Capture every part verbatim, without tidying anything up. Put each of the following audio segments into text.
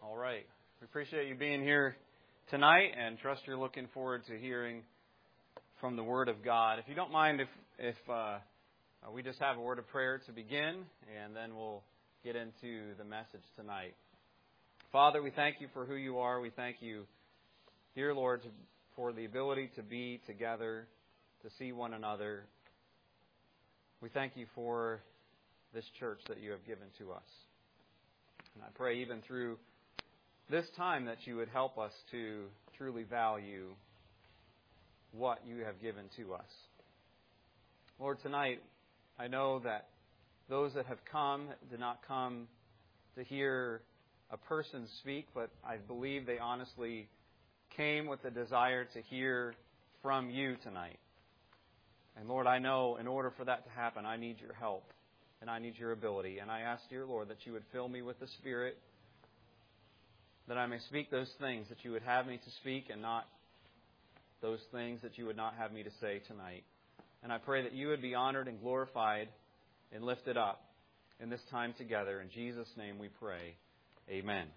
All right. We appreciate you being here tonight and trust you're looking forward to hearing from the Word of God. If you don't mind, if if uh, we just have a word of prayer to begin, and then we'll get into the message tonight. Father, we thank you for who you are. We thank you, dear Lord, for the ability to be together, to see one another. We thank you for this church that you have given to us. And I pray even through this time that you would help us to truly value what you have given to us. Lord, tonight, I know that those that have come did not come to hear a person speak, but I believe they honestly came with the desire to hear from you tonight. And Lord, I know in order for that to happen, I need your help and I need your ability. And I ask, dear Lord, that you would fill me with the Spirit, that I may speak those things that you would have me to speak and not those things that you would not have me to say tonight. And I pray that you would be honored and glorified and lifted up in this time together. In Jesus' name we pray. Amen.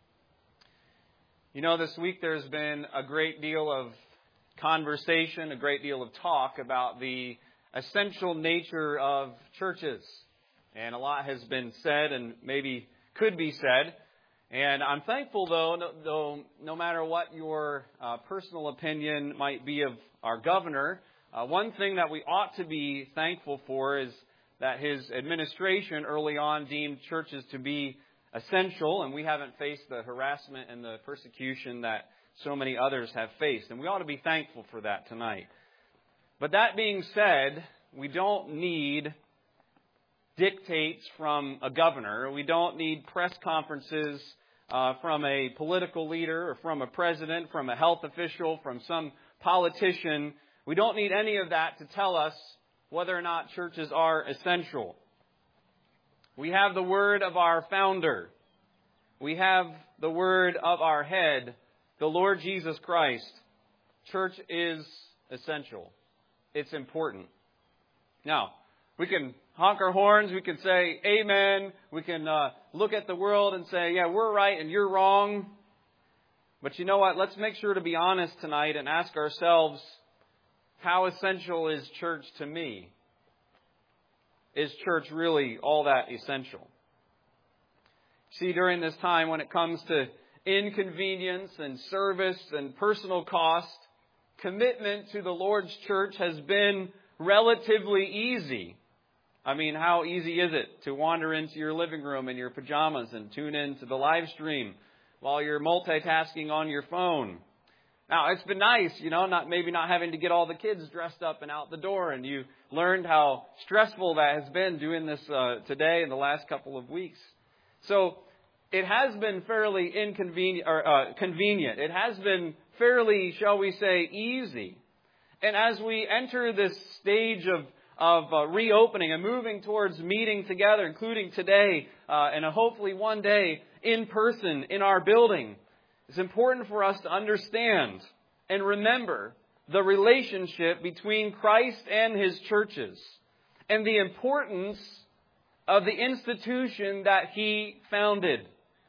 You know, this week there's been a great deal of conversation, a great deal of talk about the essential nature of churches. And a lot has been said and maybe could be said. And I'm thankful, though, no, though, no matter what your uh, personal opinion might be of our governor, uh, one thing that we ought to be thankful for is that his administration early on deemed churches to be essential, and we haven't faced the harassment and the persecution that so many others have faced. And we ought to be thankful for that tonight. But that being said, we don't need dictates from a governor. We don't need press conferences uh, from a political leader or from a president, from a health official, from some politician. We don't need any of that to tell us whether or not churches are essential. We have the word of our founder. We have the word of our head, the Lord Jesus Christ. Church is essential. It's important. Now, we can honk our horns, we can say amen, we can uh, look at the world and say, yeah, we're right and you're wrong. But you know what? Let's make sure to be honest tonight and ask ourselves, how essential is church to me? Is church really all that essential? See, during this time when it comes to inconvenience and service and personal cost, commitment to the Lord's church has been relatively easy. I mean, how easy is it to wander into your living room in your pajamas and tune in to the live stream while you're multitasking on your phone? Now, it's been nice, you know, not maybe not having to get all the kids dressed up and out the door, and you learned how stressful that has been doing this uh, today and the last couple of weeks. So it has been fairly inconvenient or uh, convenient. It has been fairly, shall we say, easy. And as we enter this stage of of uh, reopening and moving towards meeting together, including today uh, and hopefully one day in person in our building, it's important for us to understand and remember the relationship between Christ and His churches and the importance of the institution that He founded.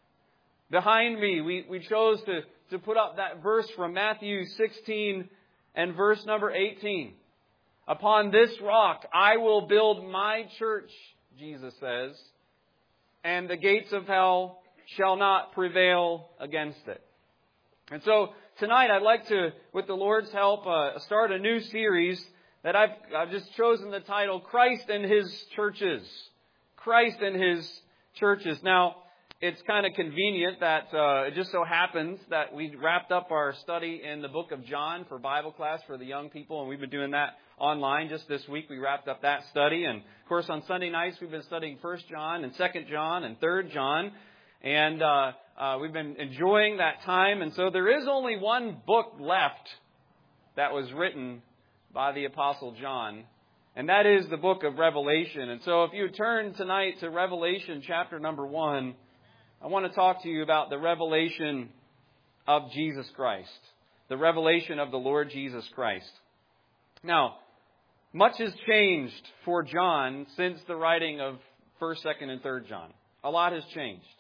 Behind me, we, we chose to, to put up that verse from Matthew sixteen and verse number eighteen. Upon this rock I will build my church, Jesus says, and the gates of hell shall not prevail against it. And so tonight I'd like to, with the Lord's help, uh, start a new series that I've, I've just chosen the title, Christ and His Churches. Christ and His Churches. Now, it's kind of convenient that uh, it just so happens that we wrapped up our study in the book of John for Bible class for the young people, and we've been doing that online just this week. We wrapped up that study, and of course on Sunday nights we've been studying First John and Second John and Third John, and uh, uh, we've been enjoying that time. And so there is only one book left that was written by the Apostle John, and that is the book of Revelation. And so if you turn tonight to Revelation chapter number one, I want to talk to you about the revelation of Jesus Christ, the revelation of the Lord Jesus Christ. Now, much has changed for John since the writing of First, Second, and Third John. A lot has changed.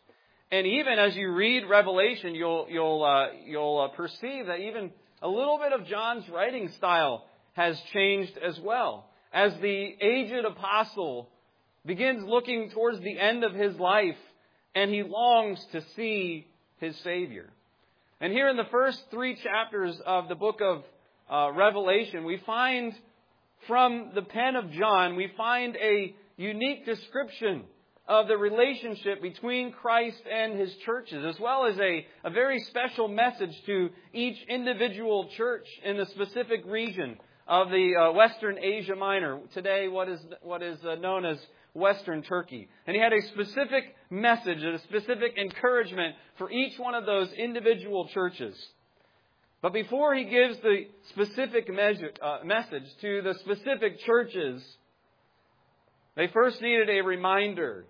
And even as you read Revelation, you'll you'll uh, you'll uh, perceive that even a little bit of John's writing style has changed as well. As the aged apostle begins looking towards the end of his life, and he longs to see his Savior. And here in the first three chapters of the book of uh, Revelation, we find from the pen of John, we find a unique description of the relationship between Christ and His churches, as well as a, a very special message to each individual church in the specific region of the uh, Western Asia Minor, today what is what is uh, known as Western Turkey. And he had a specific message and a specific encouragement for each one of those individual churches. But before he gives the specific measure, uh, message to the specific churches, they first needed a reminder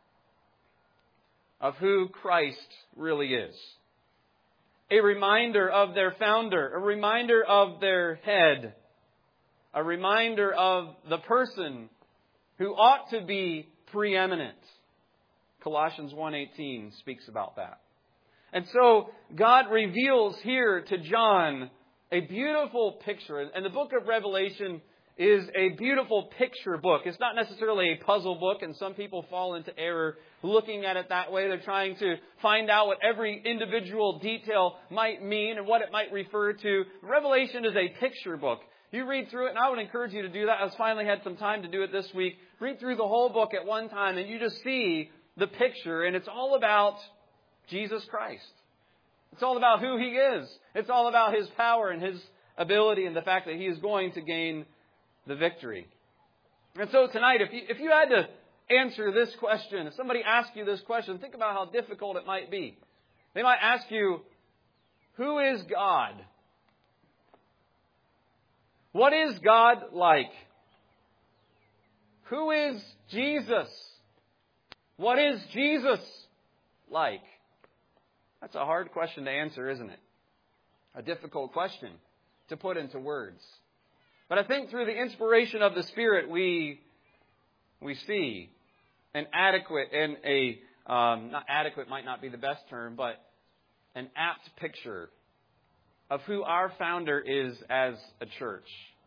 of who Christ really is. A reminder of their founder, a reminder of their head, a reminder of the person who ought to be preeminent. Colossians one eighteen speaks about that. And so God reveals here to John a beautiful picture. And the book of Revelation is a beautiful picture book. It's not necessarily a puzzle book, and some people fall into error looking at it that way. They're trying to find out what every individual detail might mean and what it might refer to. Revelation is a picture book. You read through it, and I would encourage you to do that. I finally had some time to do it this week. Read through the whole book at one time, and you just see the picture, and it's all about Jesus Christ. It's all about who He is. It's all about His power and His ability and the fact that He is going to gain the victory. And so tonight, if you, if you had to answer this question, if somebody asked you this question, think about how difficult it might be. They might ask you, who is God? What is God like? Who is Jesus? What is Jesus like? That's a hard question to answer, isn't it? A difficult question to put into words. But I think through the inspiration of the Spirit, we we see an adequate and a um, not adequate might not be the best term, but an apt picture of who our founder is as a church.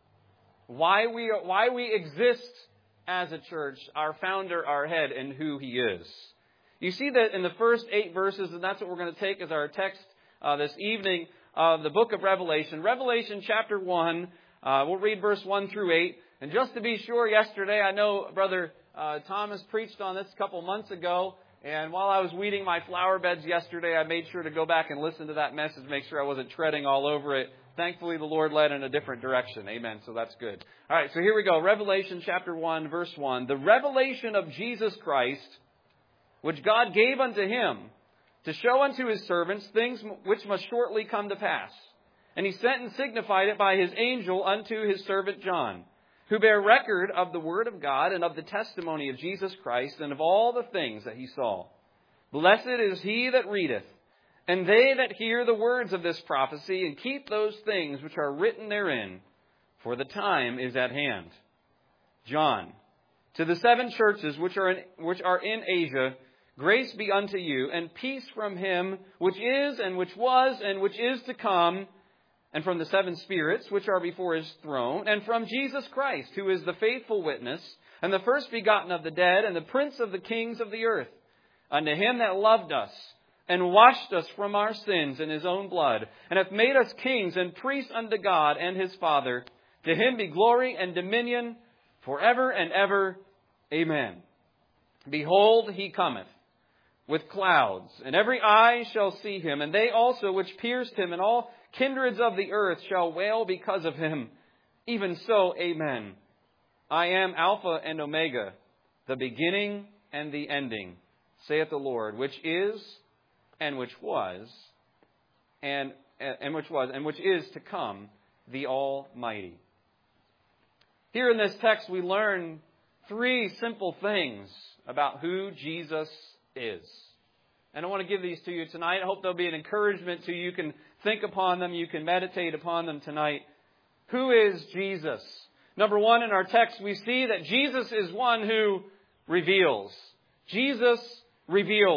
Why we why we exist as a church, our founder, our head, and who He is. You see that in the first eight verses, and that's what we're going to take as our text uh, this evening of the book of Revelation. Revelation chapter one. Uh, we'll read verse one through eight. And just to be sure, yesterday, I know Brother uh, Thomas preached on this a couple months ago. And while I was weeding my flower beds yesterday, I made sure to go back and listen to that message, make sure I wasn't treading all over it. Thankfully, the Lord led in a different direction. Amen. So that's good. All right, so here we go. Revelation chapter one, verse one. The revelation of Jesus Christ, which God gave unto Him, to show unto His servants things which must shortly come to pass. And He sent and signified it by His angel unto His servant John, who bare record of the word of God and of the testimony of Jesus Christ and of all the things that he saw. Blessed is he that readeth, and they that hear the words of this prophecy, and keep those things which are written therein, for the time is at hand. John, to the seven churches which are in, which are in Asia, grace be unto you, and peace from Him which is, and which was, and which is to come, and from the seven spirits which are before His throne, and from Jesus Christ, who is the faithful witness, and the first begotten of the dead, and the prince of the kings of the earth, unto Him that loved us, and washed us from our sins in His own blood, and hath made us kings and priests unto God and His Father. To Him be glory and dominion forever and ever. Amen. Behold, He cometh with clouds, and every eye shall see Him, and they also which pierced Him, and all kindreds of the earth shall wail because of Him. Even so, amen. I am Alpha and Omega, the beginning and the ending, saith the Lord, which is, and which was, and, and which was, and which is to come, the Almighty. Here in this text, we learn three simple things about who Jesus is. And I want to give these to you tonight. I hope they'll be an encouragement to you. You can think upon them. You can meditate upon them tonight. Who is Jesus? Number one, in our text, we see that Jesus is one who reveals. Jesus reveals.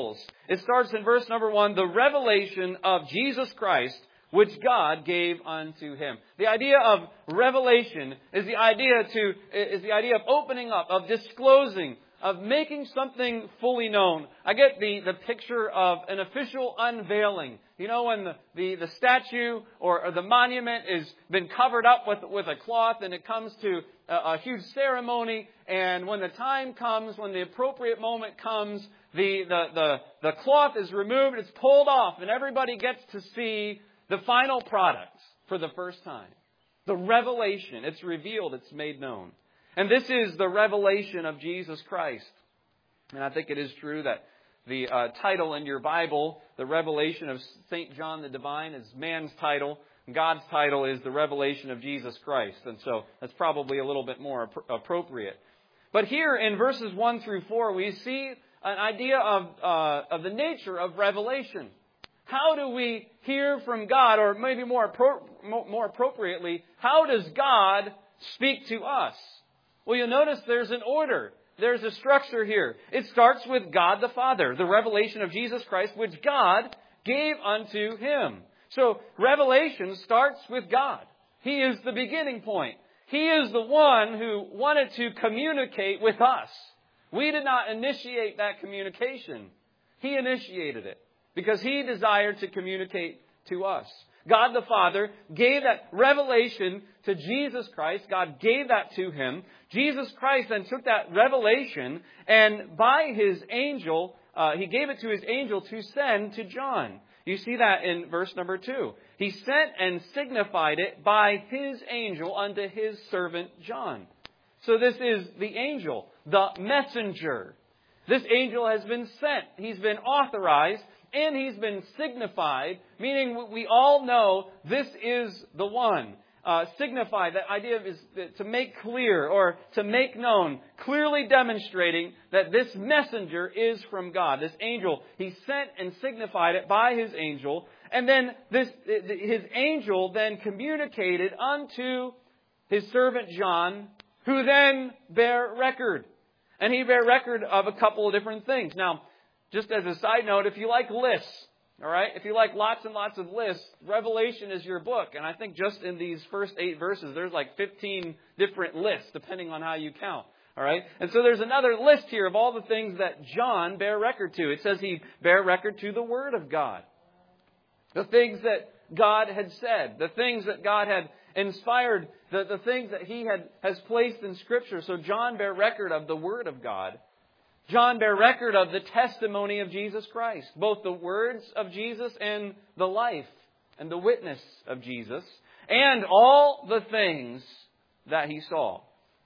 It starts in verse number one, the revelation of Jesus Christ, which God gave unto him. The idea of revelation is the idea to is the idea of opening up, of disclosing, of making something fully known. I get the, the picture of an official unveiling. You know, when the, the, the statue or, or the monument is been covered up with, with a cloth and it comes to a, a huge ceremony, and when the time comes, when the appropriate moment comes, the, the, the, the cloth is removed, it's pulled off, and everybody gets to see the final product for the first time. The revelation. It's revealed. It's made known. And this is the revelation of Jesus Christ. And I think it is true that the uh, title in your Bible, the revelation of Saint John the Divine, is man's title. God's title is the revelation of Jesus Christ. And so that's probably a little bit more ap- appropriate. But here in verses one through four, we see an idea of, uh, of the nature of revelation. How do we hear from God? Or maybe more, appro- more appropriately, how does God speak to us? Well, you'll notice there's an order. There's a structure here. It starts with God the Father, the revelation of Jesus Christ, which God gave unto him. So, revelation starts with God. He is the beginning point. He is the one who wanted to communicate with us. We did not initiate that communication. He initiated it because He desired to communicate to us. God the Father gave that revelation to Jesus Christ. God gave that to Him. Jesus Christ then took that revelation and by His angel, uh, He gave it to His angel to send to John. You see that in verse number two. He sent and signified it by His angel unto His servant John. So this is the angel, the messenger. This angel has been sent. He's been authorized. And he's been signified, meaning we all know this is the one. Uh, signify, that idea is to make clear or to make known, clearly demonstrating that this messenger is from God. This angel, he sent and signified it by his angel. And then this, his angel then communicated unto his servant John, who then bare record. And he bare record of a couple of different things. Now, just as a side note, if you like lists, all right, if you like lots and lots of lists, Revelation is your book. And I think just in these first eight verses, there's like fifteen different lists, depending on how you count. All right, and so there's another list here of all the things that John bare record to. It says he bare record to the Word of God. The things that God had said, the things that God had inspired, the, the things that He had has placed in Scripture. So John bare record of the Word of God. John bare record of the testimony of Jesus Christ, both the words of Jesus and the life and the witness of Jesus, and all the things that he saw.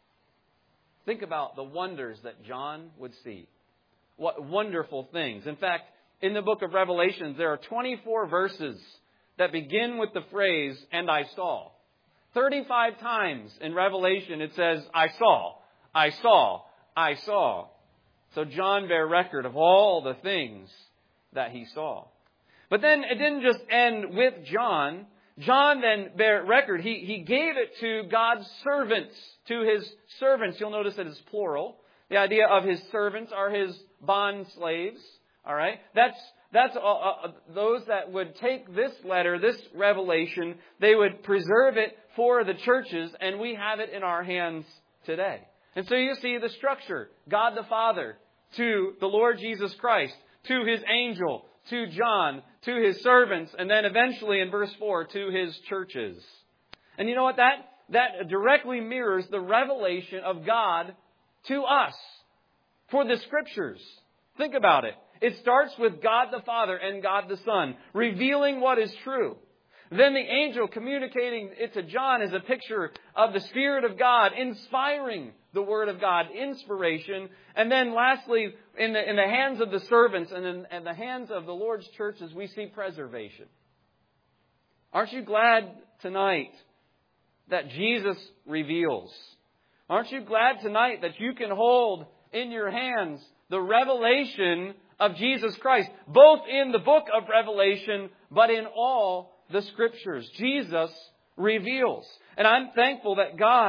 Think about the wonders that John would see. What wonderful things. In fact, in the book of Revelations, there are twenty-four verses that begin with the phrase, "and I saw." thirty-five times in Revelation it says, "I saw, I saw, I saw." So John bare record of all the things that he saw. But then it didn't just end with John. John then bare record. He, he gave it to God's servants, to his servants. You'll notice that it's plural. The idea of his servants are his bond slaves. All right. That's, that's uh, uh, those that would take this letter, this revelation, they would preserve it for the churches, and we have it in our hands today. And so you see the structure. God the Father to the Lord Jesus Christ, to His angel, to John, to His servants, and then eventually in verse four, to His churches. And you know what? That, that directly mirrors the revelation of God to us for the Scriptures. Think about it. It starts with God the Father and God the Son, revealing what is true. Then the angel communicating it to John is a picture of the Spirit of God inspiring the Word of God, inspiration. And then lastly, in the, in the hands of the servants and in, in the hands of the Lord's churches, we see preservation. Aren't you glad tonight that Jesus reveals? Aren't you glad tonight that you can hold in your hands the revelation of Jesus Christ, both in the book of Revelation, but in all the Scriptures? Jesus reveals. And I'm thankful that God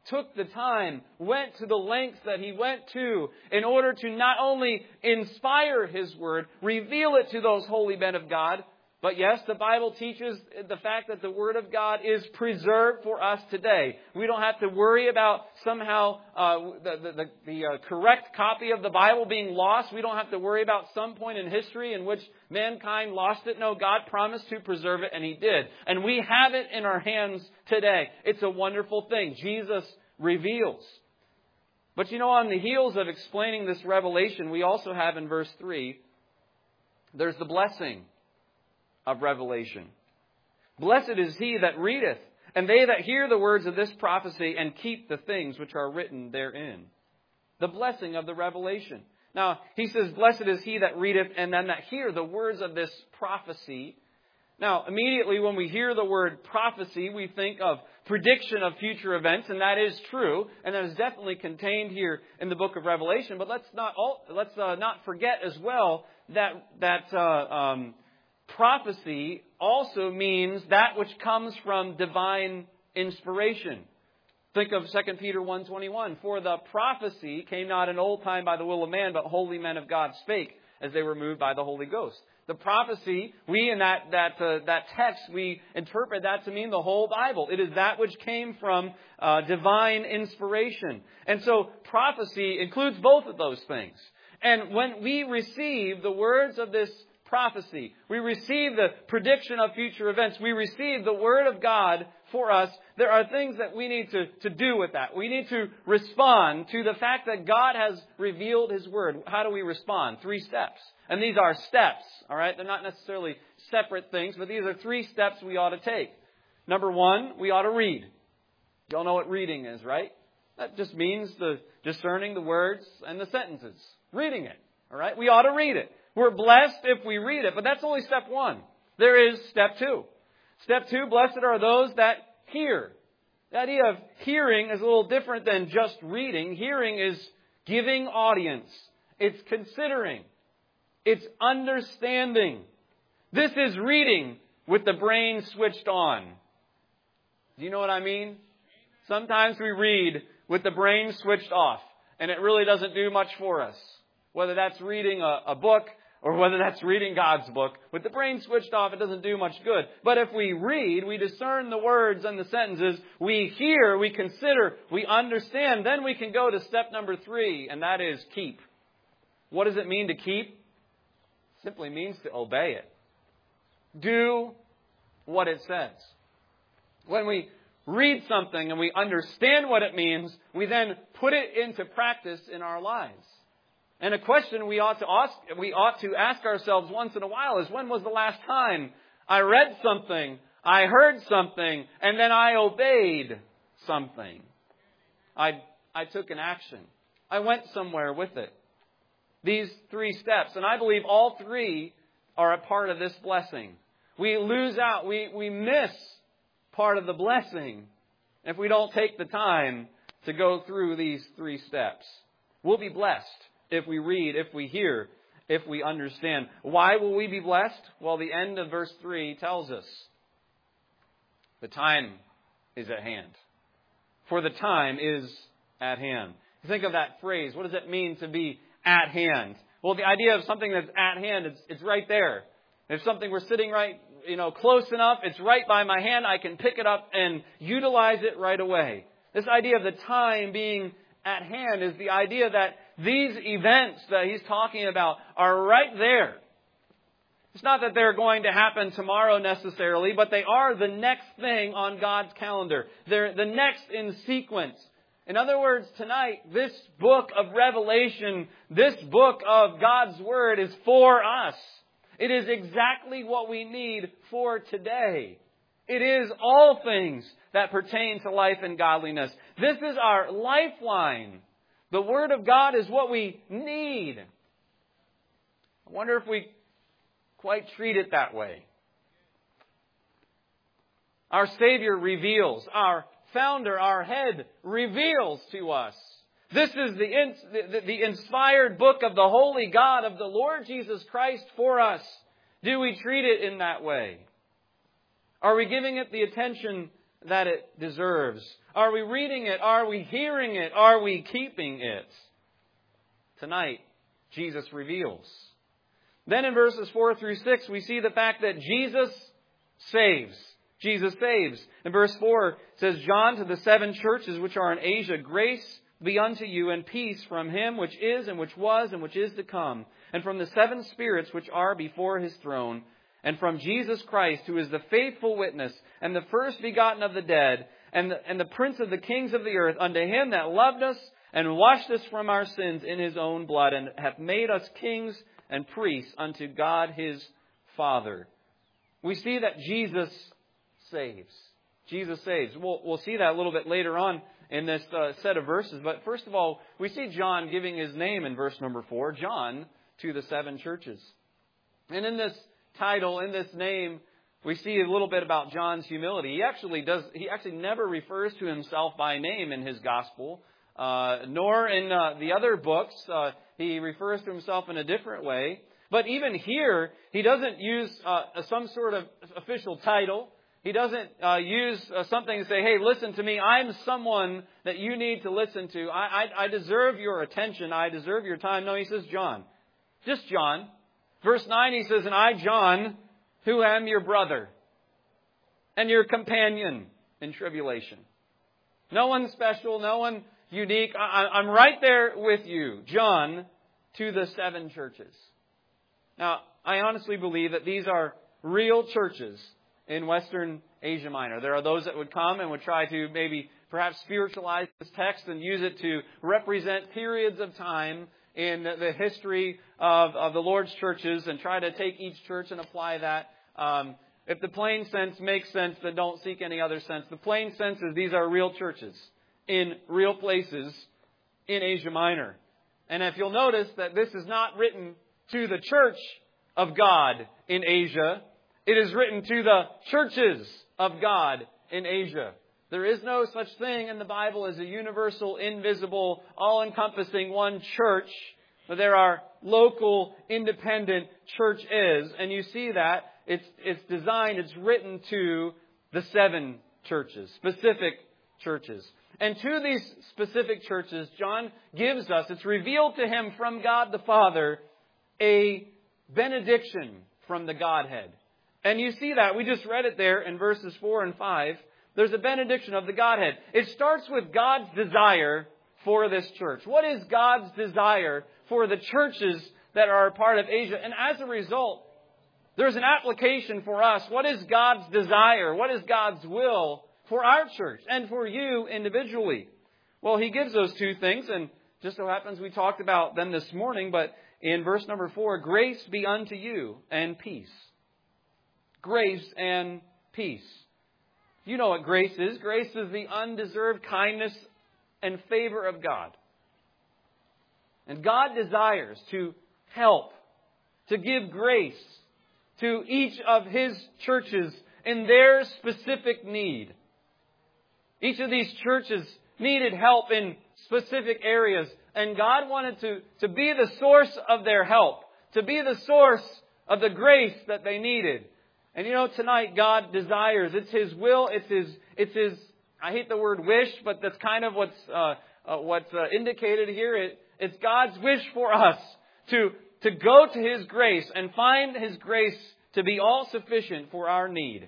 took the time, went to the lengths that He went to in order to not only inspire His Word, reveal it to those holy men of God, but yes, the Bible teaches the fact that the Word of God is preserved for us today. We don't have to worry about somehow uh, the, the, the, the uh, correct copy of the Bible being lost. We don't have to worry about some point in history in which mankind lost it. No, God promised to preserve it, and He did. And we have it in our hands today. It's a wonderful thing. Jesus reveals. But you know, on the heels of explaining this revelation, we also have in verse three, there's the blessing of revelation. Blessed is he that readeth, and they that hear the words of this prophecy, and keep the things which are written therein. The blessing of the revelation. Now, he says, blessed is he that readeth, and then that hear the words of this prophecy. Now, immediately when we hear the word prophecy, we think of prediction of future events, and that is true, and that is definitely contained here in the book of Revelation. But let's not let's uh, not forget as well that that uh, um, prophecy also means that which comes from divine inspiration. Think of Second Peter one twenty-one. For the prophecy came not in old time by the will of man, but holy men of God spake, as they were moved by the Holy Ghost. The prophecy, we in that that uh, that text, we interpret that to mean the whole Bible. It is that which came from uh, divine inspiration. And so prophecy includes both of those things. And when we receive the words of this prophecy, we receive the prediction of future events, we receive the Word of God for us, there are things that we need to, to do with that. We need to respond to the fact that God has revealed His Word. How do we respond? Three steps. And these are steps, all right? They're not necessarily separate things, but these are three steps we ought to take. Number one, we ought to read. You all know what reading is, right? That just means the discerning the words and the sentences. Reading it, all right? We ought to read it. We're blessed if we read it, but that's only step one. There is step two. Step two, blessed are those that hear. The idea of hearing is a little different than just reading. Hearing is giving audience. It's considering. It's understanding. This is reading with the brain switched on. Do you know what I mean? Sometimes we read with the brain switched off, and it really doesn't do much for us. Whether that's reading a, a book or whether that's reading God's book. With the brain switched off, it doesn't do much good. But if we read, we discern the words and the sentences, we hear, we consider, we understand, then we can go to step number three, and that is keep. What does it mean to keep? It simply means to obey it. Do what it says. When we read something and we understand what it means, we then put it into practice in our lives. And a question we ought to ask, we ought to ask ourselves once in a while is, when was the last time I read something, I heard something, and then I obeyed something? I, I took an action. I went somewhere with it. These three steps, and I believe all three are a part of this blessing. We lose out, we, we miss part of the blessing if we don't take the time to go through these three steps. We'll be blessed if we read, if we hear, if we understand. Why will we be blessed? Well, the end of verse three tells us the time is at hand. For the time is at hand. Think of that phrase. What does it mean to be at hand? Well, the idea of something that's at hand, it's, it's right there. If something we're sitting right, you know, close enough, it's right by my hand, I can pick it up and utilize it right away. This idea of the time being at hand is the idea that these events that he's talking about are right there. It's not that they're going to happen tomorrow necessarily, but they are the next thing on God's calendar. They're the next in sequence. In other words, tonight, this book of Revelation, this book of God's Word is for us. It is exactly what we need for today. It is all things that pertain to life and godliness. This is our lifeline. The Word of God is what we need. I wonder if we quite treat it that way. Our Savior reveals, our Founder, our Head, reveals to us. This is the, the, the inspired book of the Holy God, of the Lord Jesus Christ for us. Do we treat it in that way? Are we giving it the attention that it deserves? Are we reading it? Are we hearing it? Are we keeping it? Tonight, Jesus reveals. Then in verses four through six, we see the fact that Jesus saves. Jesus saves. In verse four, it says, John, to the seven churches which are in Asia, grace be unto you and peace from Him which is and which was and which is to come, and from the seven spirits which are before His throne, and from Jesus Christ, who is the faithful witness, and the first begotten of the dead, and the, and the Prince of the kings of the earth, unto Him that loved us and washed us from our sins in His own blood, and hath made us kings and priests unto God His Father. We see that Jesus saves. Jesus saves. We'll, we'll see that a little bit later on in this uh, set of verses. But first of all, we see John giving his name in verse number four, John to the seven churches. And in this title, in this name, we see a little bit about John's humility. He actually does. He actually never refers to himself by name in his gospel, uh, nor in uh, the other books. Uh, he refers to himself in a different way. But even here, he doesn't use uh, some sort of official title. He doesn't uh, use uh, something and say, hey, listen to me. I'm someone that you need to listen to. I, I, I deserve your attention. I deserve your time. No, he says John. Just John. Verse nine, he says, and I, John, who am your brother and your companion in tribulation. No one special, no one unique. I, I'm right there with you, John, to the seven churches. Now, I honestly believe that these are real churches in Western Asia Minor. There are those that would come and would try to maybe perhaps spiritualize this text and use it to represent periods of time in the history of, of the Lord's churches and try to take each church and apply that. Um, if the plain sense makes sense, then don't seek any other sense. The plain sense is these are real churches in real places in Asia Minor. And if you'll notice that this is not written to the church of God in Asia, it is written to the churches of God in Asia. There is no such thing in the Bible as a universal, invisible, all-encompassing one church. But there are local, independent churches. And you see that it's, it's designed, it's written to the seven churches, specific churches. And to these specific churches, John gives us, it's revealed to him from God the Father, a benediction from the Godhead. And you see that. We just read it there in verses four and five. There's a benediction of the Godhead. It starts with God's desire for this church. What is God's desire for the churches that are a part of Asia? And as a result, there's an application for us. What is God's desire? What is God's will for our church and for you individually? Well, He gives those two things, and just so happens we talked about them this morning, but in verse number four, grace be unto you and peace. Grace and peace. You know what grace is. Grace is the undeserved kindness and favor of God. And God desires to help, to give grace to each of His churches in their specific need. Each of these churches needed help in specific areas. And God wanted to, to be the source of their help, to be the source of the grace that they needed. And you know, tonight God desires, it's His will, it's His, it's His, I hate the word wish, but that's kind of what's, uh, uh, what's uh, indicated here. It, it's God's wish for us to, to go to His grace and find His grace to be all sufficient for our need.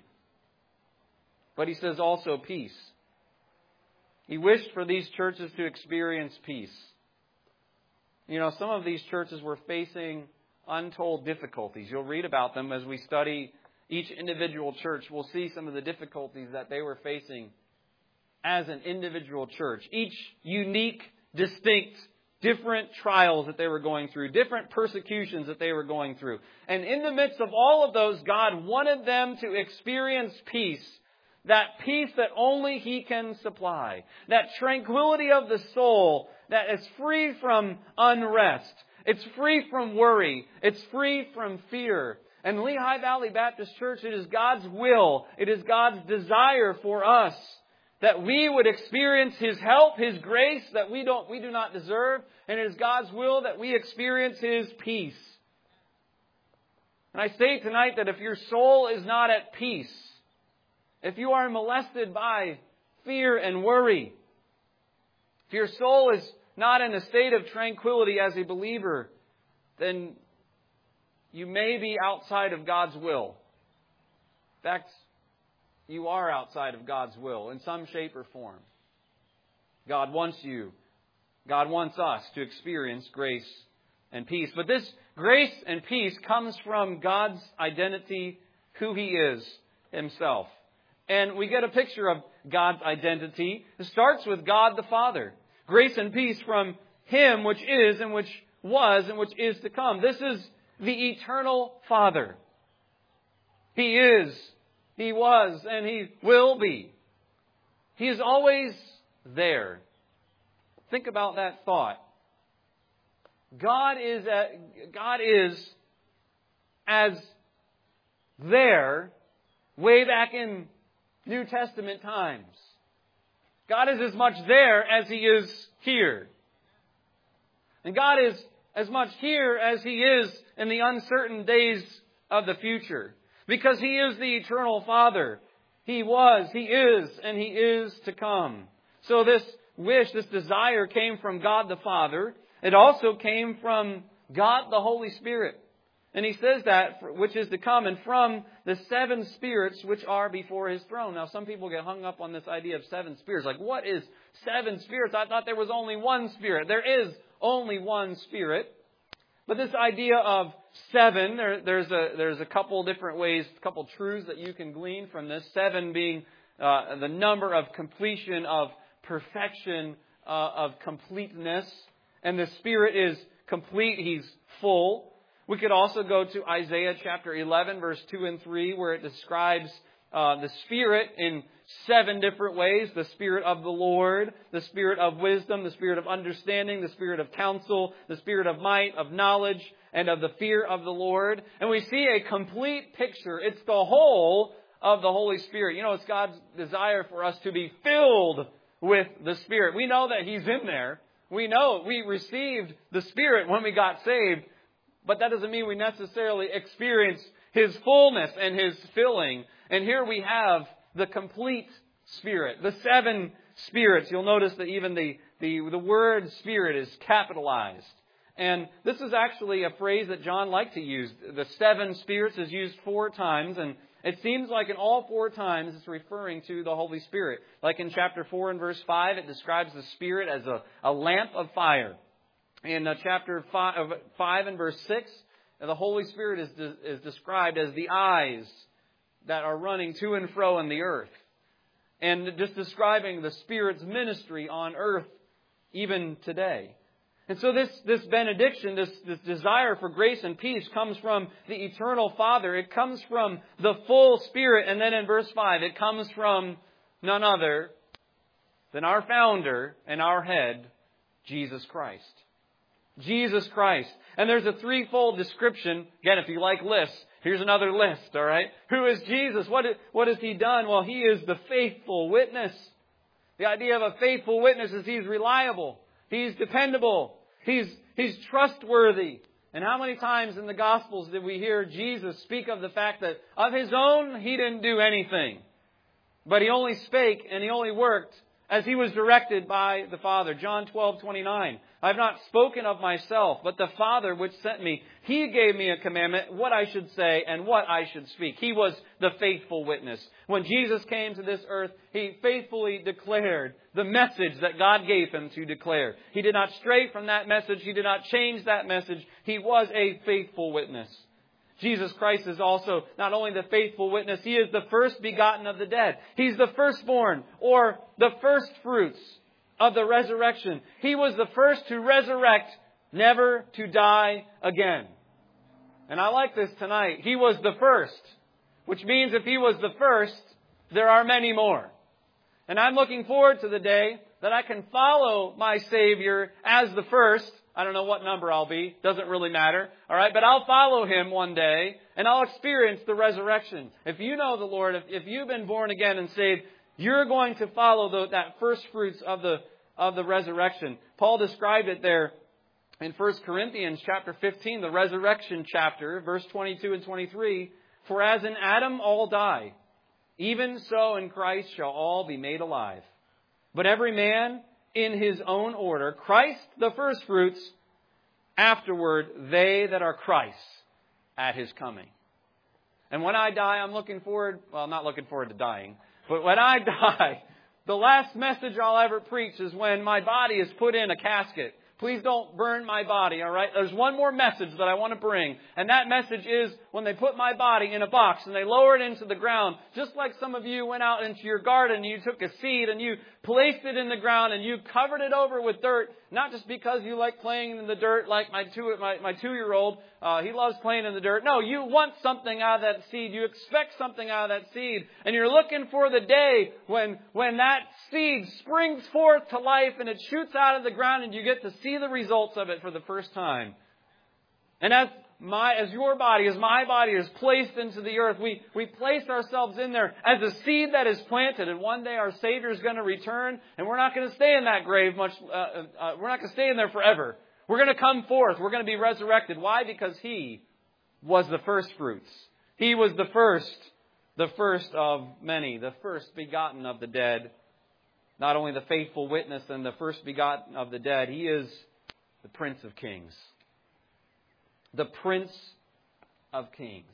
But He says also peace. He wished for these churches to experience peace. You know, some of these churches were facing untold difficulties. You'll read about them as we study each individual church. We'll see some of the difficulties that they were facing as an individual church. Each unique, distinct, different trials that they were going through, different persecutions that they were going through. And in the midst of all of those, God wanted them to experience peace. That peace that only He can supply. That tranquility of the soul that is free from unrest. It's free from worry. It's free from fear. And Lehigh Valley Baptist Church, it is God's will, it is God's desire for us that we would experience His help, His grace that we don't, we do not deserve, and it is God's will that we experience His peace. And I say tonight that if your soul is not at peace, if you are molested by fear and worry. If your soul is not in a state of tranquility as a believer, then you may be outside of God's will. In fact, you are outside of God's will in some shape or form. God wants you, God wants us to experience grace and peace. But this grace and peace comes from God's identity, who He is Himself. And we get a picture of God's identity. It starts with God the Father. Grace and peace from Him, which is and which was and which is to come. This is the eternal Father. He is, He was, and He will be. He is always there. Think about that thought. God is, at, God is as there way back in New Testament times. God is as much there as He is here. And God is as much here as He is in the uncertain days of the future. Because He is the eternal Father. He was, He is, and He is to come. So this wish, this desire came from God the Father. It also came from God the Holy Spirit. And He says that, which is to come, and from the seven spirits which are before His throne. Now, some people get hung up on this idea of seven spirits. Like, what is seven spirits? I thought there was only one Spirit. There is only one Spirit. But this idea of seven, there, there's a there's a couple different ways, a couple truths that you can glean from this. Seven being uh, the number of completion, of perfection, uh, of completeness. And the Spirit is complete. He's full. We could also go to Isaiah chapter eleven, verse two and three, where it describes uh, the Spirit in seven different ways. The Spirit of the Lord, the Spirit of wisdom, the Spirit of understanding, the Spirit of counsel, the Spirit of might, of knowledge, and of the fear of the Lord. And we see a complete picture. It's the whole of the Holy Spirit. You know, it's God's desire for us to be filled with the Spirit. We know that He's in there. We know we received the Spirit when we got saved. But that doesn't mean we necessarily experience His fullness and His filling. And here we have the complete Spirit. The seven spirits. You'll notice that even the, the, the word Spirit is capitalized. And this is actually a phrase that John liked to use. The seven spirits is used four times. And it seems like in all four times it's referring to the Holy Spirit. Like in chapter four and verse five, it describes the Spirit as a, a lamp of fire. In uh, chapter five, uh, five and verse six, the Holy Spirit is, de- is described as the eyes that are running to and fro in the earth. And just describing the Spirit's ministry on earth even today. And so this, this benediction, this, this desire for grace and peace comes from the eternal Father. It comes from the full Spirit. And then in verse five, it comes from none other than our founder and our head, Jesus Christ. Jesus Christ. And there's a threefold description. Again, if you like lists, here's another list, all right? Who is Jesus? What, is, what has He done? Well, He is the faithful witness. The idea of a faithful witness is He's reliable. He's dependable. He's, he's trustworthy. And how many times in the Gospels did we hear Jesus speak of the fact that of His own, He didn't do anything. But He only spake and He only worked as He was directed by the Father. John twelve twenty-nine. I have not spoken of myself, but the Father which sent me, He gave me a commandment, what I should say and what I should speak. He was the faithful witness. When Jesus came to this earth, He faithfully declared the message that God gave Him to declare. He did not stray from that message. He did not change that message. He was a faithful witness. Jesus Christ is also not only the faithful witness, He is the first begotten of the dead. He's the firstborn, or the first fruits of the resurrection. He was the first to resurrect, never to die again. And I like this tonight. He was the first, which means if He was the first, there are many more. And I'm looking forward to the day that I can follow my Savior as the first. I don't know what number I'll be. Doesn't really matter. All right. But I'll follow Him one day and I'll experience the resurrection. If you know the Lord, if, if you've been born again and saved, you're going to follow the, that first fruits of the, of the resurrection. Paul described it there in First Corinthians chapter fifteen, the resurrection chapter, verse twenty-two and twenty-three. For as in Adam all die, even so in Christ shall all be made alive. but every man in his own order. Christ the firstfruits, afterward they that are Christ's at His coming. And when I die, I'm looking forward, well, I'm not looking forward to dying, but when I die, the last message I'll ever preach is when my body is put in a casket. Please don't burn my body, all right? There's one more message that I want to bring. And that message is when they put my body in a box and they lower it into the ground, just like some of you went out into your garden and you took a seed and you placed it in the ground and you covered it over with dirt, not just because you like playing in the dirt like my two, my, my two-year-old, uh, he loves playing in the dirt. No, you want something out of that seed. You expect something out of that seed. And you're looking for the day when, when that seed springs forth to life and it shoots out of the ground and you get to see the results of it for the first time. And as my, as your body, as my body is placed into the earth, we, we place ourselves in there as a seed that is planted. And one day our Savior is going to return and we're not going to stay in that grave much, uh, uh, we're not going to stay in there forever. We're going to come forth. We're going to be resurrected. Why? Because He was the first fruits. He was the first, the first of many, the first begotten of the dead. Not only the faithful witness and the first begotten of the dead, He is the Prince of Kings. The Prince of Kings.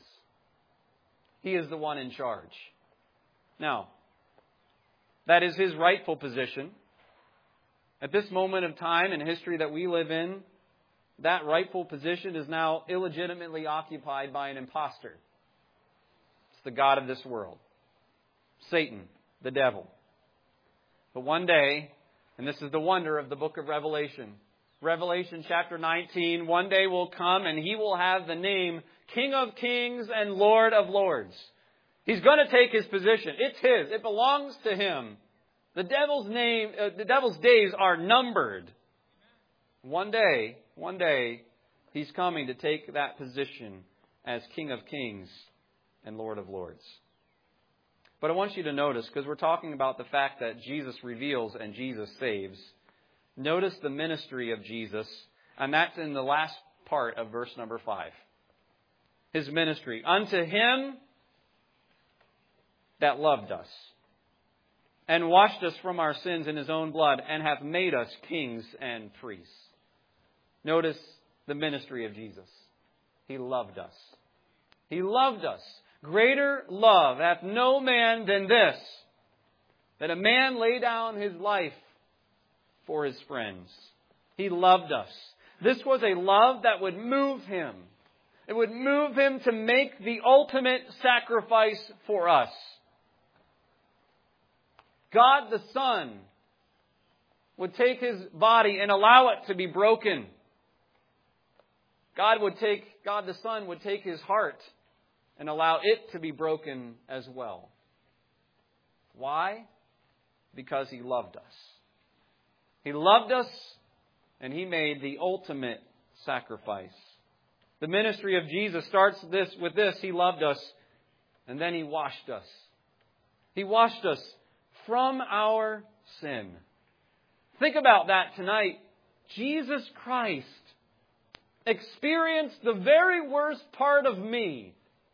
He is the one in charge. Now, that is His rightful position. At this moment of time in history that we live in, that rightful position is now illegitimately occupied by an imposter. It's the god of this world. Satan, the devil. But one day, and this is the wonder of the book of Revelation, Revelation chapter nineteen, one day will come and He will have the name King of Kings and Lord of Lords. He's going to take His position. It's His. It belongs to Him. The devil's name, uh, the devil's days are numbered. One day, one day, He's coming to take that position as King of Kings and Lord of Lords. But I want you to notice, because we're talking about the fact that Jesus reveals and Jesus saves. Notice the ministry of Jesus, and that's in the last part of verse number five. His ministry. Unto Him that loved us, and washed us from our sins in His own blood, and hath made us kings and priests. Notice the ministry of Jesus. He loved us. He loved us. Greater love hath no man than this, that a man lay down his life for his friends. He loved us. This was a love that would move Him. It would move Him to make the ultimate sacrifice for us. God the Son would take His body and allow it to be broken. God would take, God the Son would take His heart and allow it to be broken as well. Why? Because He loved us. He loved us and He made the ultimate sacrifice. The ministry of Jesus starts this with this. He loved us and then He washed us. He washed us from our sin. Think about that tonight. Jesus Christ experienced the very worst part of me.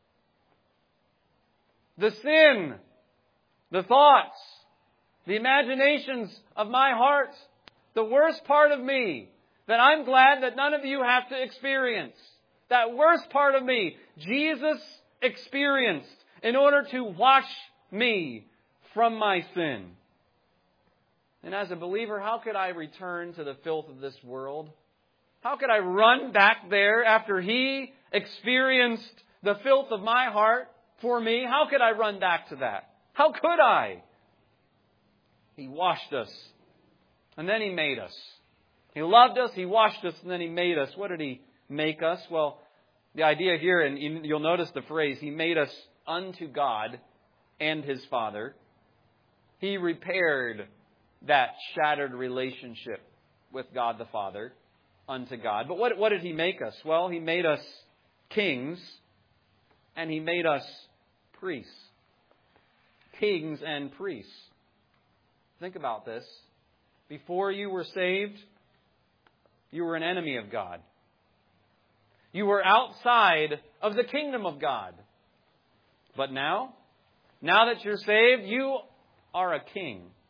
The sin, the thoughts, the imaginations of my heart, the worst part of me that I'm glad that none of you have to experience. That worst part of me, Jesus experienced in order to wash me from my sin. And as a believer, how could I return to the filth of this world? How could I run back there after He experienced the filth of my heart for me? How could I run back to that? How could I? He washed us. And then He made us. He loved us, He washed us, and then He made us. What did He make us? Well, the idea here, and you'll notice the phrase, He made us unto God and His Father. He repaired that shattered relationship with God the Father unto God. But what, what did He make us? Well, He made us kings and He made us priests. Kings and priests. Think about this. Before you were saved, you were an enemy of God. You were outside of the kingdom of God. But now, now that you're saved, you are a king.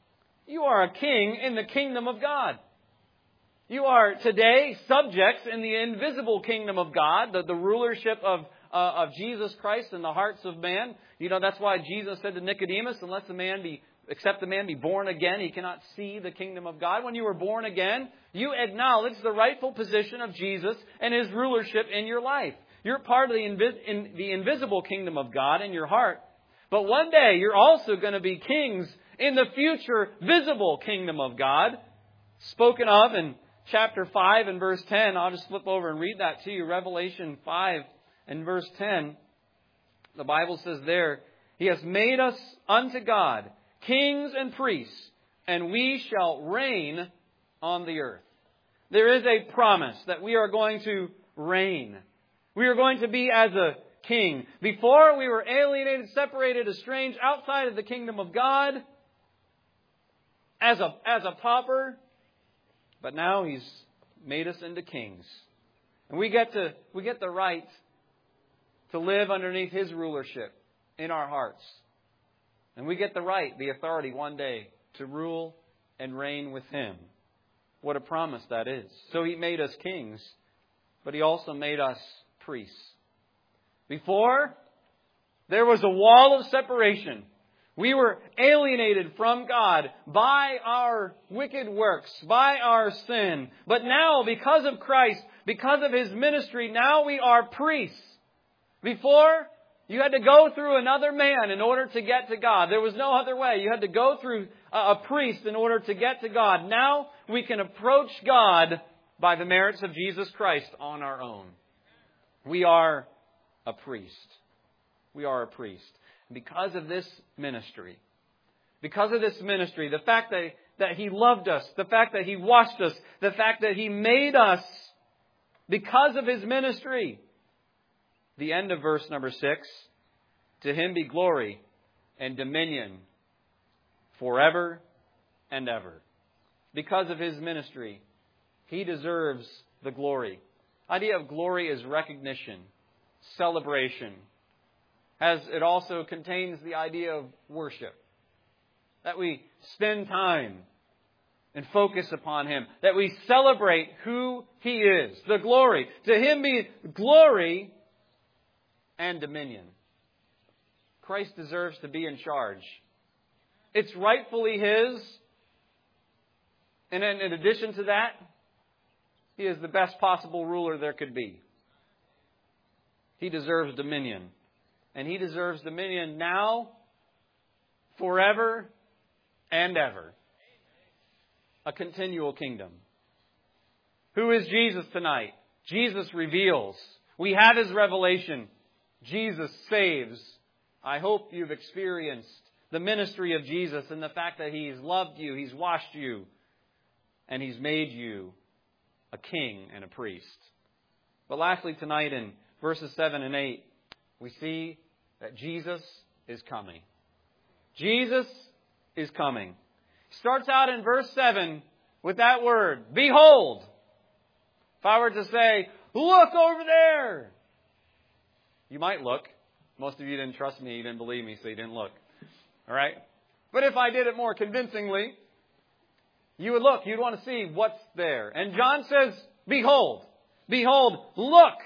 You are a king in the kingdom of God. You are today subjects in the invisible kingdom of God, the, the rulership of, uh, of Jesus Christ in the hearts of man. You know, that's why Jesus said to Nicodemus, unless the man be, except the man be born again, he cannot see the kingdom of God. When you were born again, you acknowledge the rightful position of Jesus and His rulership in your life. You're part of the, invis- in the invisible kingdom of God in your heart. But one day, you're also going to be kings in the future visible kingdom of God, spoken of in chapter five and verse ten. I'll just flip over and read that to you. Revelation five and verse ten. The Bible says there, He has made us unto God kings and priests, and we shall reign on the earth. There is a promise that we are going to reign. We are going to be as a king. Before, we were alienated, separated, estranged, outside of the kingdom of God, as a, as a pauper. But now He's made us into kings. And we get to we get the right to live underneath His rulership in our hearts. And we get the right, the authority one day to rule and reign with Him. What a promise that is. So He made us kings, but He also made us priests. Before, there was a wall of separation. We were alienated from God by our wicked works, by our sin. But now, because of Christ, because of His ministry, now we are priests. Before, you had to go through another man in order to get to God. There was no other way. You had to go through a priest in order to get to God. Now we can approach God by the merits of Jesus Christ on our own. We are a priest. We are a priest. Because of this ministry, because of this ministry, the fact that, that He loved us, the fact that He washed us, the fact that He made us because of His ministry. The end of verse number six, to Him be glory and dominion forever and ever. Because of His ministry, He deserves the glory. The idea of glory is recognition, celebration. As it also contains the idea of worship. That we spend time and focus upon Him. That we celebrate who He is. The glory. To Him be glory and dominion. Christ deserves to be in charge. It's rightfully His. And in addition to that, He is the best possible ruler there could be. He deserves dominion. And He deserves dominion now, forever, and ever. A continual kingdom. Who is Jesus tonight? Jesus reveals. We have His revelation. Jesus saves. I hope you've experienced the ministry of Jesus and the fact that He's loved you, He's washed you, and He's made you a king and a priest. But lastly tonight in verses seven and eight, we see that Jesus is coming. Jesus is coming. Starts out in verse seven with that word, behold. If I were to say, look over there. You might look. Most of you didn't trust me. You didn't believe me, so you didn't look. All right? But if I did it more convincingly, you would look. You'd want to see what's there. And John says, behold. Behold, look.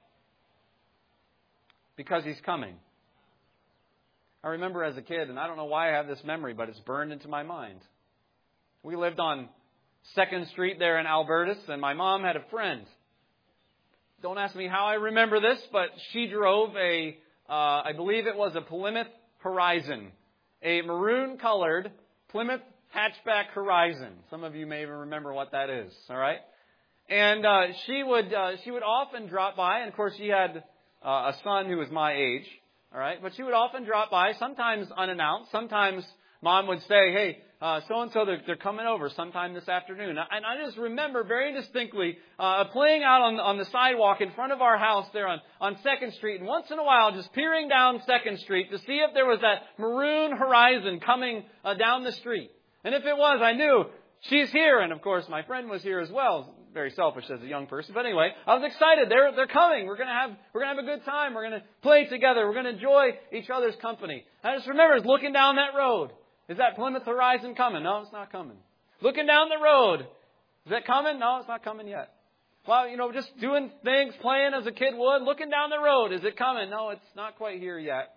Because He's coming. I remember as a kid, and I don't know why I have this memory, but it's burned into my mind. We lived on second Street there in Albertus, and my mom had a friend. Don't ask me how I remember this, but she drove a, uh, I believe it was a Plymouth Horizon, a maroon-colored Plymouth hatchback Horizon. Some of you may even remember what that is, all right? And uh, she would uh, she would often drop by, and of course she had uh, a son who was my age. All right, but she would often drop by, sometimes unannounced. Sometimes Mom would say, hey, uh, so-and-so, they're, they're coming over sometime this afternoon. And I just remember very distinctly uh, playing out on, on the sidewalk in front of our house there on, on second Street. And once in a while, just peering down second Street to see if there was that maroon Horizon coming uh, down the street. And if it was, I knew she's here. And, of course, my friend was here as well. Very selfish as a young person. But anyway, I was excited. They're, they're coming. We're going to have, we're going to have a good time. We're going to play together. We're going to enjoy each other's company. I just remember looking down that road Is that Plymouth Horizon coming? No, it's not coming. Looking down the road. Is that coming? No, it's not coming yet. Well, you know, just doing things, playing as a kid would, looking down the road. Is it coming? No, it's not quite here yet.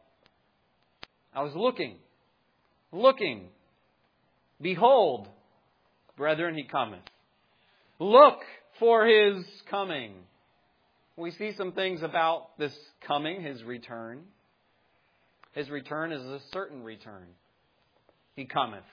I was looking, looking. Behold, brethren, he cometh. Look for his coming. We see some things about this coming, his return. His return is a certain return. He cometh.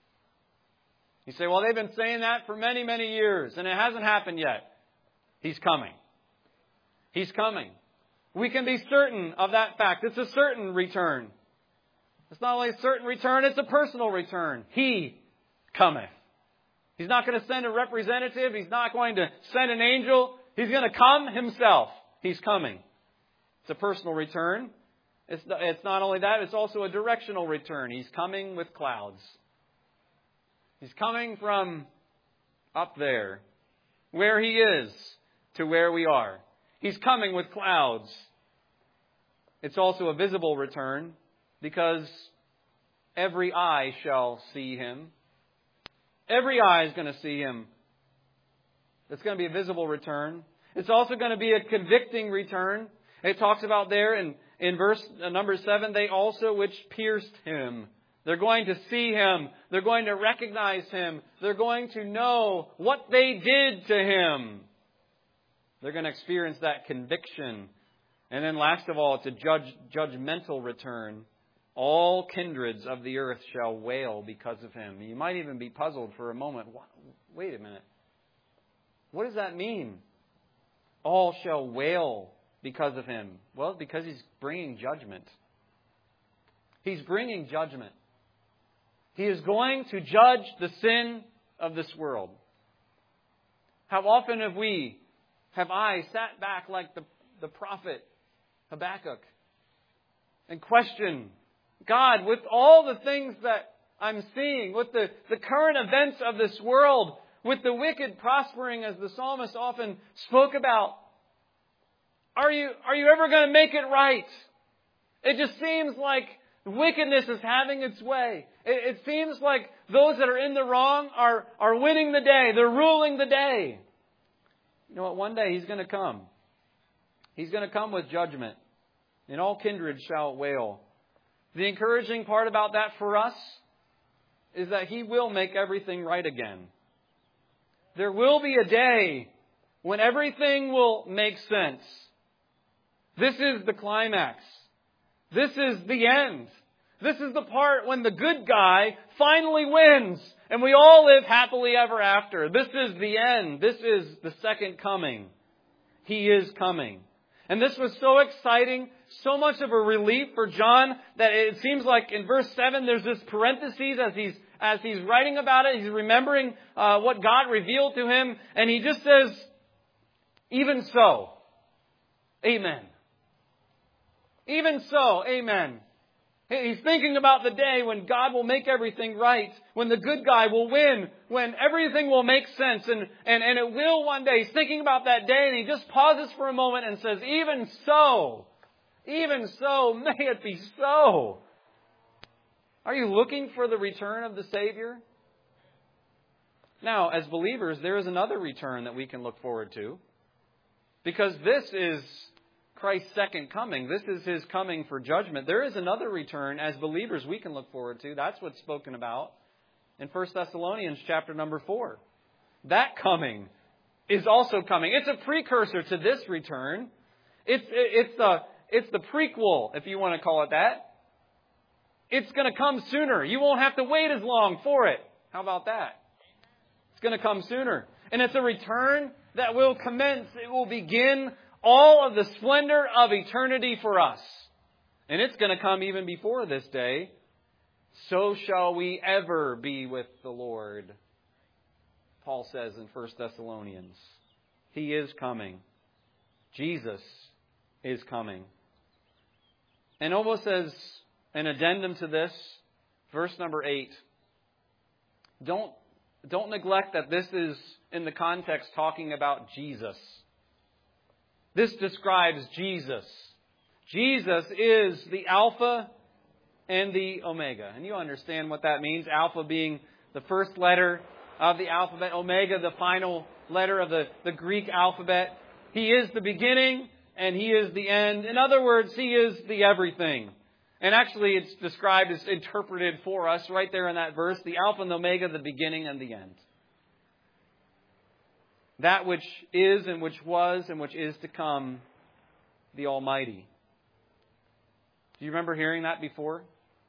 You say, well, they've been saying that for many, many years, and it hasn't happened yet. He's coming. He's coming. We can be certain of that fact. It's a certain return. It's not only a certain return, it's a personal return. He cometh. He's not going to send a representative. He's not going to send an angel. He's going to come himself. He's coming. It's a personal return. It's, it's not only that, it's also a directional return. He's coming with clouds. He's coming from up there, where He is, to where we are. He's coming with clouds. It's also a visible return, because every eye shall see Him. Every eye is going to see Him. It's going to be a visible return. It's also going to be a convicting return. It talks about there in, in verse uh, number seven, they also which pierced Him. They're going to see Him. They're going to recognize Him. They're going to know what they did to Him. They're going to experience that conviction. And then last of all, it's a judge, judgmental return. All kindreds of the earth shall wail because of Him. You might even be puzzled for a moment. Wait a minute. What does that mean? All shall wail because of Him. Well, because He's bringing judgment. He's bringing judgment. He is going to judge the sin of this world. How often have we, have I sat back like the, the prophet Habakkuk and questioned, God, with all the things that I'm seeing, with the, the current events of this world, with the wicked prospering as the psalmist often spoke about, are you, are you ever going to make it right? It just seems like wickedness is having its way. It, it seems like those that are in the wrong are, are winning the day. They're ruling the day. You know what? One day He's going to come. He's going to come with judgment. And all kindred shall wail. The encouraging part about that for us is that He will make everything right again. There will be a day when everything will make sense. This is the climax. This is the end. This is the part when the good guy finally wins and we all live happily ever after. This is the end. This is the second coming. He is coming. And this was so exciting, so much of a relief for John that it seems like in verse seven there's this parentheses as he's as he's writing about it. He's remembering uh, what God revealed to him, and he just says, "Even so, amen." Even so, amen. He's thinking about the day when God will make everything right, when the good guy will win, when everything will make sense, and, and, and it will one day. He's thinking about that day, and he just pauses for a moment and says, even so, even so, may it be so. Are you looking for the return of the Savior? Now, as believers, there is another return that we can look forward to, because this is Christ's second coming. This is His coming for judgment. There is another return as believers we can look forward to. That's what's spoken about in First Thessalonians chapter number four. That coming is also coming. It's a precursor to this return. It's, it's, the, it's the prequel, if you want to call it that. It's going to come sooner. You won't have to wait as long for it. How about that? It's going to come sooner. And it's a return that will commence. It will begin all of the splendor of eternity for us. And it's going to come even before this day. So shall we ever be with the Lord, Paul says in First Thessalonians. He is coming. Jesus is coming. And almost as an addendum to this, verse number eight. Don't, don't neglect that this is in the context talking about Jesus. This describes Jesus. Jesus is the Alpha and the Omega. And you understand what that means. Alpha being the first letter of the alphabet. Omega, the final letter of the, the Greek alphabet. He is the beginning and He is the end. In other words, He is the everything. And actually it's described as interpreted for us right there in that verse. The Alpha and the Omega, the beginning and the end. That which is and which was and which is to come, the Almighty. Do you remember hearing that before?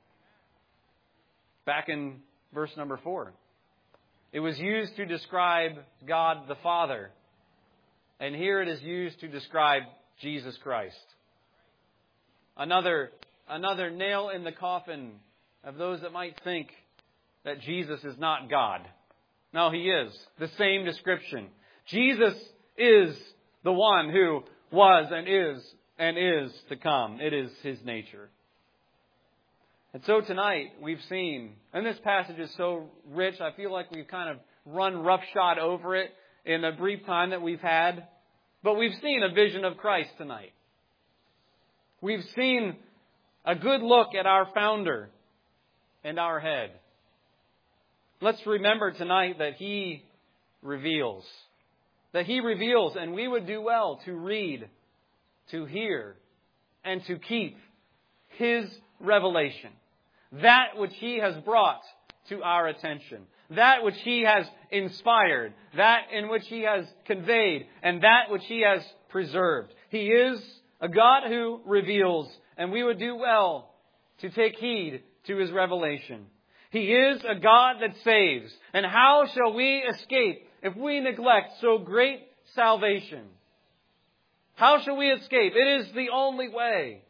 Back in verse number four. It was used to describe God the Father. And here it is used to describe Jesus Christ. Another, another nail in the coffin of those that might think that Jesus is not God. No, He is. The same description. Jesus is the one who was and is and is to come. It is His nature. And so tonight we've seen, and this passage is so rich, I feel like we've kind of run roughshod over it in the brief time that we've had. But we've seen a vision of Christ tonight. We've seen a good look at our founder and our head. Let's remember tonight that He reveals. That He reveals, and we would do well to read, to hear, and to keep His revelation. That which He has brought to our attention. That which He has inspired. That in which He has conveyed. And that which He has preserved. He is a God who reveals. And we would do well to take heed to His revelation. He is a God that saves. And how shall we escape if we neglect so great salvation? How shall we escape? It is the only way.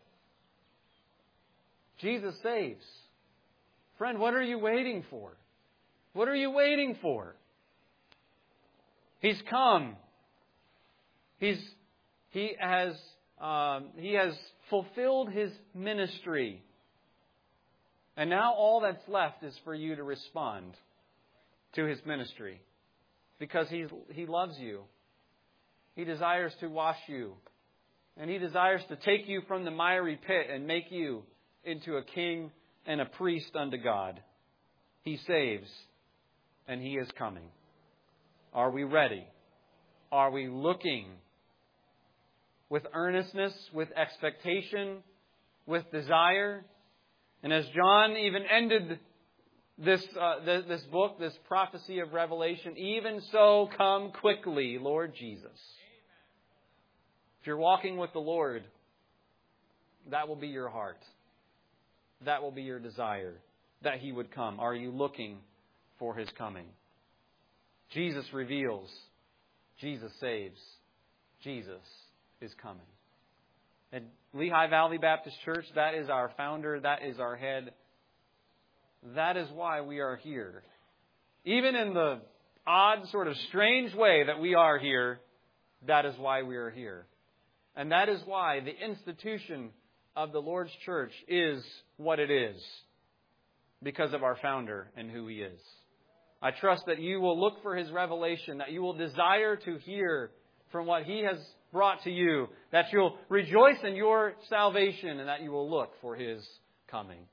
Jesus saves. Friend, what are you waiting for? What are you waiting for? He's come. He's He has um, He has fulfilled His ministry. And now all that's left is for you to respond to His ministry. Because He's, He loves you. He desires to wash you. And He desires to take you from the miry pit and make you into a king and a priest unto God. He saves. And He is coming. Are we ready? Are we looking with earnestness, with expectation, with desire? And as John even ended this, uh, th- this book, this prophecy of Revelation, even so come quickly, Lord Jesus. If you're walking with the Lord, that will be your heart. That will be your desire, that He would come. Are you looking for His coming? Jesus reveals. Jesus saves. Jesus is coming. At Lehigh Valley Baptist Church, that is our founder. That is our head. That is why we are here. Even in the odd, sort of strange way that we are here, that is why we are here. And that is why the institution of the Lord's church is what it is. Because of our founder and who He is. I trust that you will look for His revelation, that you will desire to hear from what He has brought to you, that you'll rejoice in your salvation, and that you will look for His coming.